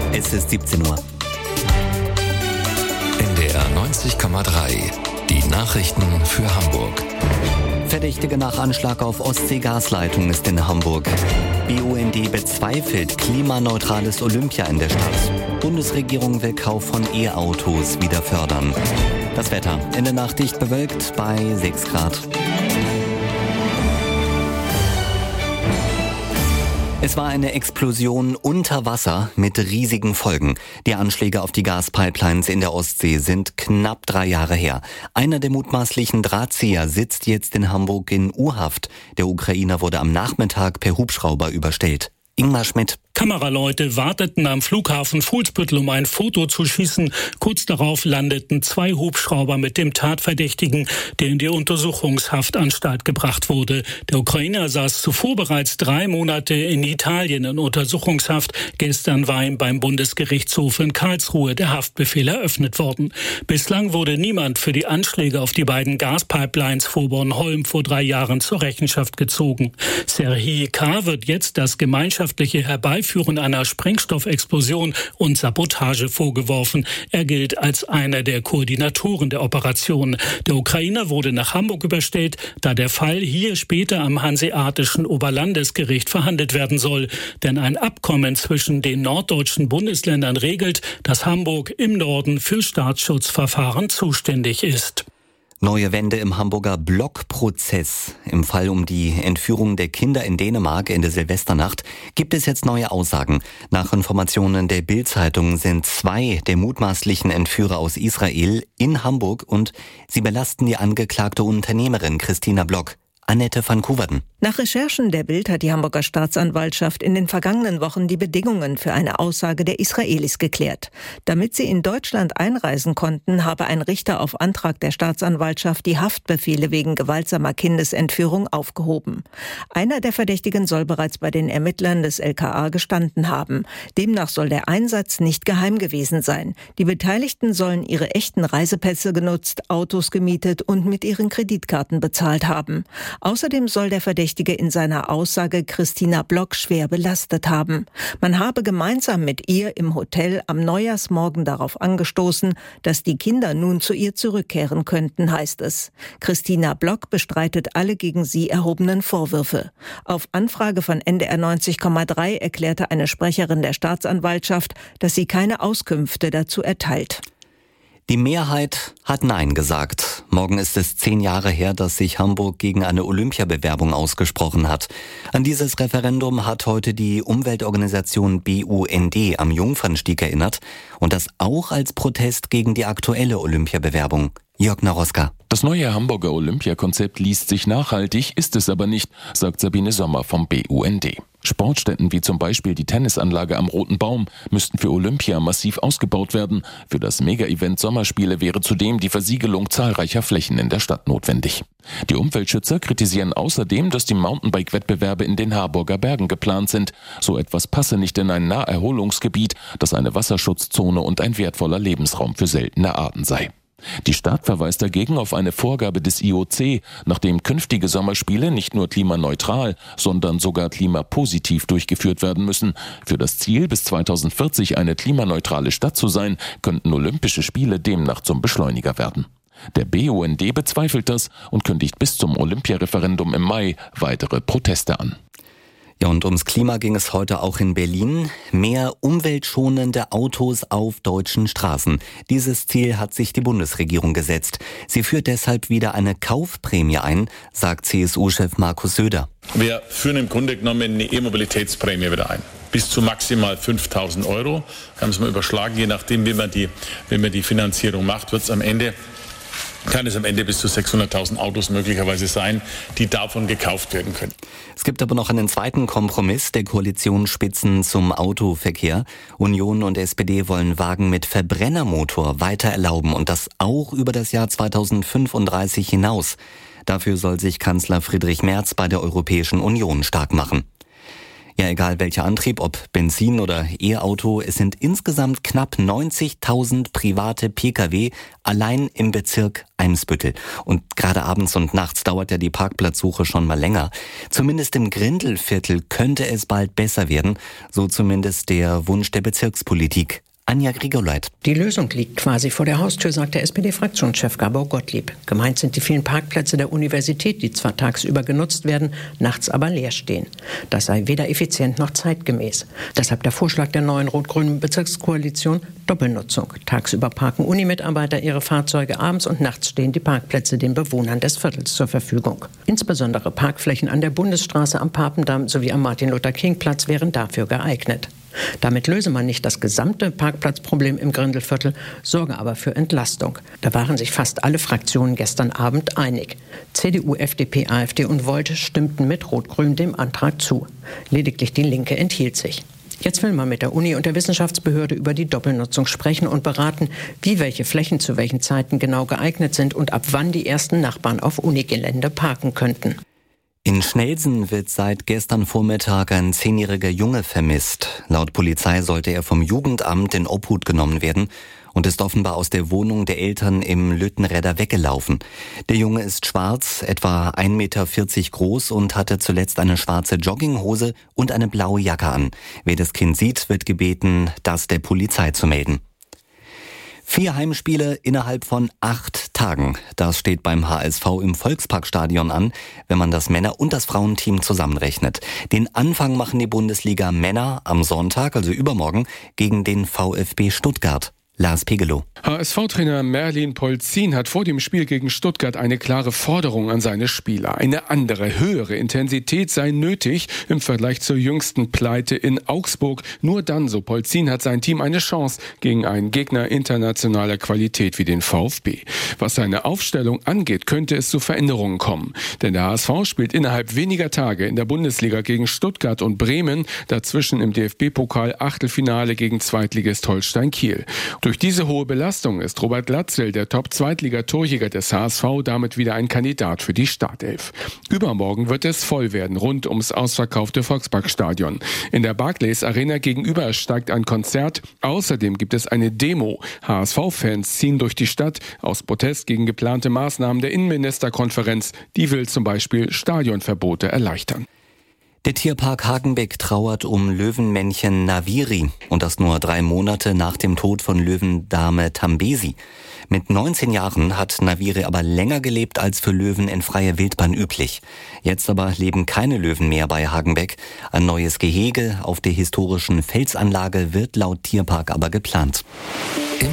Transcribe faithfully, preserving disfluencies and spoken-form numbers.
Es ist siebzehn Uhr. N D R neunzig Komma drei. Die Nachrichten für Hamburg. Verdächtige nach Anschlag auf Ostsee-Gasleitung ist in Hamburg. B U N D bezweifelt klimaneutrales Olympia in der Stadt. Bundesregierung will Kauf von E-Autos wieder fördern. Das Wetter in der Nacht dicht bewölkt bei sechs Grad. Es war eine Explosion unter Wasser mit riesigen Folgen. Die Anschläge auf die Gaspipelines in der Ostsee sind knapp drei Jahre her. Einer der mutmaßlichen Drahtzieher sitzt jetzt in Hamburg in U-Haft. Der Ukrainer wurde am Nachmittag per Hubschrauber überstellt. Ingmar Schmidt. Kameraleute warteten am Flughafen Fuhlsbüttel, um ein Foto zu schießen. Kurz darauf landeten zwei Hubschrauber mit dem Tatverdächtigen, der in die Untersuchungshaftanstalt gebracht wurde. Der Ukrainer saß zuvor bereits drei Monate in Italien in Untersuchungshaft. Gestern war ihm beim Bundesgerichtshof in Karlsruhe der Haftbefehl eröffnet worden. Bislang wurde niemand für die Anschläge auf die beiden Gaspipelines vor Bornholm vor drei Jahren zur Rechenschaft gezogen. Serhii K. wird jetzt das gemeinschaftliche Herbeiführen einer Sprengstoffexplosion und Sabotage vorgeworfen. Er gilt als einer der Koordinatoren der Operation. Der Ukrainer wurde nach Hamburg überstellt, da der Fall hier später am Hanseatischen Oberlandesgericht verhandelt werden soll. Denn ein Abkommen zwischen den norddeutschen Bundesländern regelt, dass Hamburg im Norden für Staatsschutzverfahren zuständig ist. Neue Wende im Hamburger Blockprozess. Im Fall um die Entführung der Kinder in Dänemark in der Silvesternacht gibt es jetzt neue Aussagen. Nach Informationen der Bild-Zeitung sind zwei der mutmaßlichen Entführer aus Israel in Hamburg und sie belasten die angeklagte Unternehmerin Christina Block. Annette van Koeverden. Nach Recherchen der Bild hat die Hamburger Staatsanwaltschaft in den vergangenen Wochen die Bedingungen für eine Aussage der Israelis geklärt. Damit sie in Deutschland einreisen konnten, habe ein Richter auf Antrag der Staatsanwaltschaft die Haftbefehle wegen gewaltsamer Kindesentführung aufgehoben. Einer der Verdächtigen soll bereits bei den Ermittlern des L K A gestanden haben. Demnach soll der Einsatz nicht geheim gewesen sein. Die Beteiligten sollen ihre echten Reisepässe genutzt, Autos gemietet und mit ihren Kreditkarten bezahlt haben. Außerdem soll der Verdächtige in seiner Aussage Christina Block schwer belastet haben. Man habe gemeinsam mit ihr im Hotel am Neujahrsmorgen darauf angestoßen, dass die Kinder nun zu ihr zurückkehren könnten, heißt es. Christina Block bestreitet alle gegen sie erhobenen Vorwürfe. Auf Anfrage von N D R neunzig Komma drei erklärte eine Sprecherin der Staatsanwaltschaft, dass sie keine Auskünfte dazu erteilt. Die Mehrheit hat Nein gesagt. Morgen ist es zehn Jahre her, dass sich Hamburg gegen eine Olympiabewerbung ausgesprochen hat. An dieses Referendum hat heute die Umweltorganisation B U N D am Jungfernstieg erinnert und das auch als Protest gegen die aktuelle Olympiabewerbung. Jörg Naroska. Das neue Hamburger Olympiakonzept liest sich nachhaltig, ist es aber nicht, sagt Sabine Sommer vom B U N D. Sportstätten wie zum Beispiel die Tennisanlage am Roten Baum müssten für Olympia massiv ausgebaut werden. Für das Mega-Event Sommerspiele wäre zudem die Versiegelung zahlreicher Flächen in der Stadt notwendig. Die Umweltschützer kritisieren außerdem, dass die Mountainbike-Wettbewerbe in den Harburger Bergen geplant sind. So etwas passe nicht in ein Naherholungsgebiet, das eine Wasserschutzzone und ein wertvoller Lebensraum für seltene Arten sei. Die Stadt verweist dagegen auf eine Vorgabe des I O C, nachdem künftige Sommerspiele nicht nur klimaneutral, sondern sogar klimapositiv durchgeführt werden müssen. Für das Ziel, bis zweitausendvierzig eine klimaneutrale Stadt zu sein, könnten Olympische Spiele demnach zum Beschleuniger werden. Der B U N D bezweifelt das und kündigt bis zum Olympiareferendum im Mai weitere Proteste an. Ja, und ums Klima ging es heute auch in Berlin. Mehr umweltschonende Autos auf deutschen Straßen. Dieses Ziel hat sich die Bundesregierung gesetzt. Sie führt deshalb wieder eine Kaufprämie ein, sagt C S U-Chef Markus Söder. Wir führen im Grunde genommen eine E-Mobilitätsprämie wieder ein. Bis zu maximal fünftausend Euro. Kann es mal überschlagen, je nachdem, wie man die, wenn man die Finanzierung macht, wird es am Ende kann es am Ende bis zu sechshunderttausend Autos möglicherweise sein, die davon gekauft werden können. Es gibt aber noch einen zweiten Kompromiss der Koalitionsspitzen zum Autoverkehr. Union und S P D wollen Wagen mit Verbrennermotor weiter erlauben und das auch über das Jahr zweitausendfünfunddreißig hinaus. Dafür soll sich Kanzler Friedrich Merz bei der Europäischen Union stark machen. Ja, egal welcher Antrieb, ob Benzin oder E-Auto, es sind insgesamt knapp neunzigtausend private Pkw allein im Bezirk Eimsbüttel. Und gerade abends und nachts dauert ja die Parkplatzsuche schon mal länger. Zumindest im Grindelviertel könnte es bald besser werden, so zumindest der Wunsch der Bezirkspolitik. Anja Grigoleit. Die Lösung liegt quasi vor der Haustür, sagt der S P D-Fraktionschef Gabor Gottlieb. Gemeint sind die vielen Parkplätze der Universität, die zwar tagsüber genutzt werden, nachts aber leer stehen. Das sei weder effizient noch zeitgemäß. Deshalb der Vorschlag der neuen rot-grünen Bezirkskoalition: Doppelnutzung. Tagsüber parken Unimitarbeiter ihre Fahrzeuge, abends und nachts stehen die Parkplätze den Bewohnern des Viertels zur Verfügung. Insbesondere Parkflächen an der Bundesstraße, am Papendamm sowie am Martin-Luther-King-Platz wären dafür geeignet. Damit löse man nicht das gesamte Parkplatzproblem im Grindelviertel, sorge aber für Entlastung. Da waren sich fast alle Fraktionen gestern Abend einig. C D U, F D P, AfD und Volt stimmten mit Rot-Grün dem Antrag zu. Lediglich die Linke enthielt sich. Jetzt will man mit der Uni und der Wissenschaftsbehörde über die Doppelnutzung sprechen und beraten, wie welche Flächen zu welchen Zeiten genau geeignet sind und ab wann die ersten Nachbarn auf Unigelände parken könnten. In Schnelsen wird seit gestern Vormittag ein zehnjähriger Junge vermisst. Laut Polizei sollte er vom Jugendamt in Obhut genommen werden und ist offenbar aus der Wohnung der Eltern im Lüttenredder weggelaufen. Der Junge ist schwarz, etwa ein Meter vierzig groß und hatte zuletzt eine schwarze Jogginghose und eine blaue Jacke an. Wer das Kind sieht, wird gebeten, das der Polizei zu melden. Vier Heimspiele innerhalb von acht Tagen. Das steht beim H S V im Volksparkstadion an, wenn man das Männer- und das Frauenteam zusammenrechnet. Den Anfang machen die Bundesliga Männer am Sonntag, also übermorgen, gegen den VfB Stuttgart. Lars Pegelow. H S V-Trainer Merlin Polzin hat vor dem Spiel gegen Stuttgart eine klare Forderung an seine Spieler. Eine andere, höhere Intensität sei nötig im Vergleich zur jüngsten Pleite in Augsburg. Nur dann, so Polzin, hat sein Team eine Chance gegen einen Gegner internationaler Qualität wie den VfB. Was seine Aufstellung angeht, könnte es zu Veränderungen kommen. Denn der H S V spielt innerhalb weniger Tage in der Bundesliga gegen Stuttgart und Bremen, dazwischen im D F B-Pokal Achtelfinale gegen Zweitligist Holstein Kiel. Durch diese hohe Belastung ist Robert Glatzel, der Top-Zweitliga-Torjäger des H S V, damit wieder ein Kandidat für die Startelf. Übermorgen wird es voll werden, rund ums ausverkaufte Volksparkstadion. In der Barclays Arena gegenüber steigt ein Konzert. Außerdem gibt es eine Demo. H S V-Fans ziehen durch die Stadt aus Protest gegen geplante Maßnahmen der Innenministerkonferenz. Die will zum Beispiel Stadionverbote erleichtern. Der Tierpark Hagenbeck trauert um Löwenmännchen Naviri und das nur drei Monate nach dem Tod von Löwendame Tambesi. Mit neunzehn Jahren hat Naviri aber länger gelebt als für Löwen in freier Wildbahn üblich. Jetzt aber leben keine Löwen mehr bei Hagenbeck. Ein neues Gehege auf der historischen Felsanlage wird laut Tierpark aber geplant.